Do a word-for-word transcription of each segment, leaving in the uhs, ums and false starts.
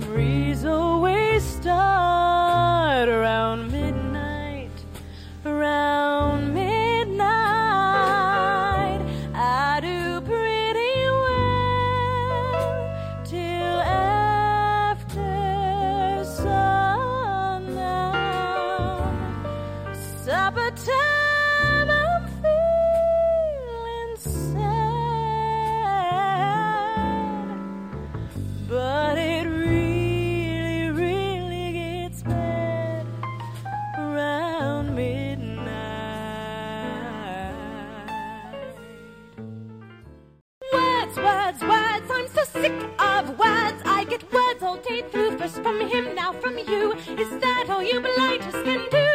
memories always start around midnight, around midnight. I do pretty well till after sundown. Supper time, I'm feeling sad, but it really, really gets bad around midnight. Words, words, words, I'm so sick of words. I get words all day through, first from him, now from you. Is that all you blighters can do?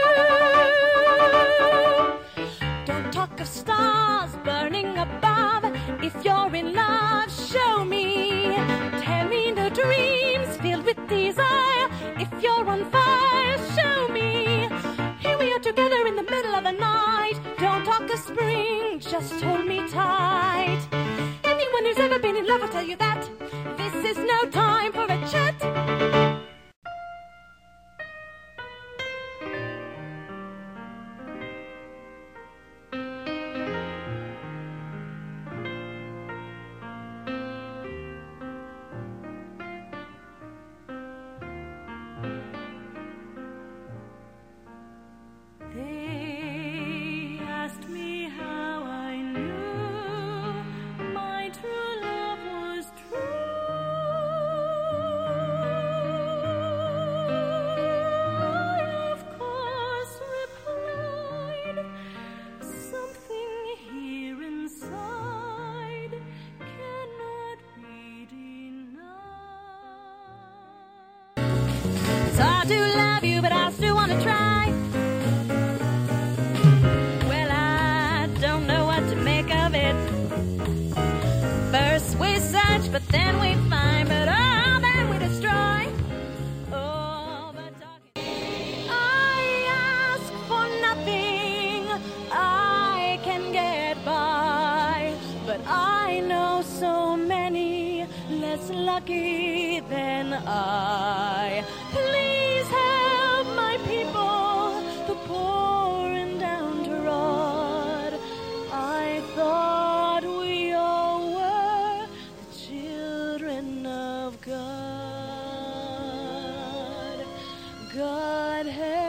Don't talk of stars burning above. If you're in love, show me. Tell me the dreams filled with desire. If you're on fire, show me. Here we are together in the middle of the night. Don't talk of spring, just hold me tight. Anyone who's ever been in love will tell you that this is no time for a chat. They asked me how I knew my true love was true. I, of course, replied, something here inside cannot be denied. So I do love you, but I still want to try. Well, I don't know what to make of it. First we search, but then we find, but all that we destroy. Oh, but talking. I ask for nothing, I can get by, but I know so many less lucky than I. Please help my people, the poor and downtrodden. I thought we all were the children of God. God help.